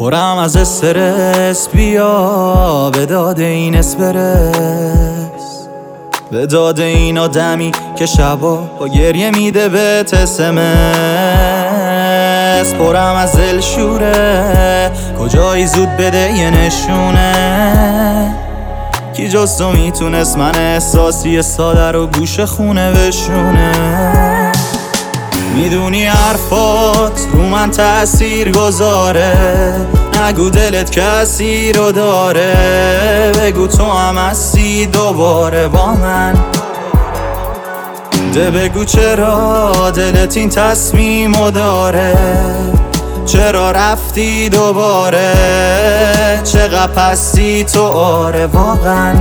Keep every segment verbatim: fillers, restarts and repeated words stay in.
پرم از استرس، بیا به داد این اسپرس، به داد این آدمی که شبا با گریه میده به تسمس. پرم از دلشوره، کجایی زود بده یه نشونه، کی جز تو میتونست من احساسی ساده رو گوش خونه بشونه. میدونی حرفات رو من تأثیر گذاره، نگو دلت کسی رو داره، بگو تو هم هستی دوباره با من. ده بگو چرا دلت این تصمیمو داره، چرا رفتی دوباره، چقدر پستی تو آره واقعا.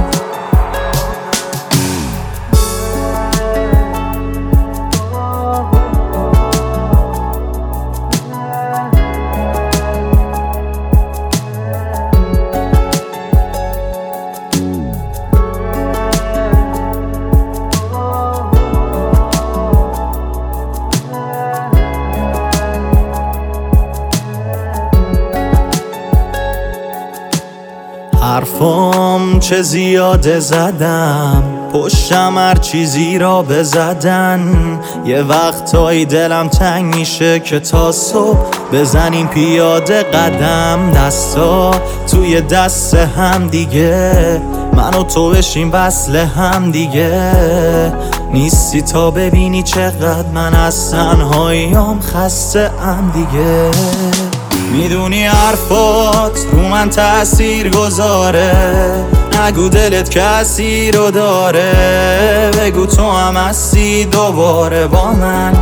حرفام چه زیاده زدم، پشتم هر چیزی را بزدن. یه وقتایی دلم تنگ میشه که تا صبح بزنیم پیاده قدم. دستا توی دست هم دیگه، من و تو بشیم وصل هم دیگه. نیستی تا ببینی چقدر من از تنهاییام خسته ام دیگه. میدونی حرفات رو من تأثیر گذاره، نگو دلت کسی رو داره، بگو تو هم هستی دوباره با من.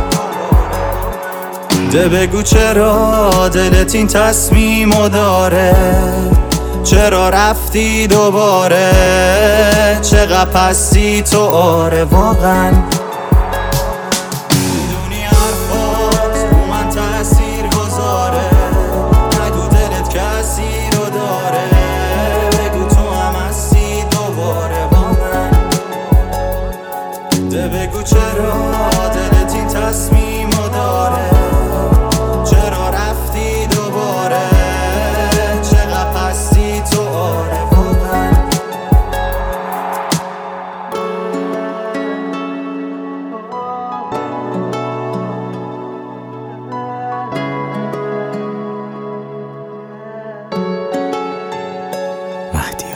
ده بگو چرا دلت این تصمیمو داره، چرا رفتی دوباره، چقدر پستی تو آره واقعا. بگو چرا دلت این تصمیمو داره، چرا رفتی دوباره، چقدر پستی تو آره واقعا. مهدی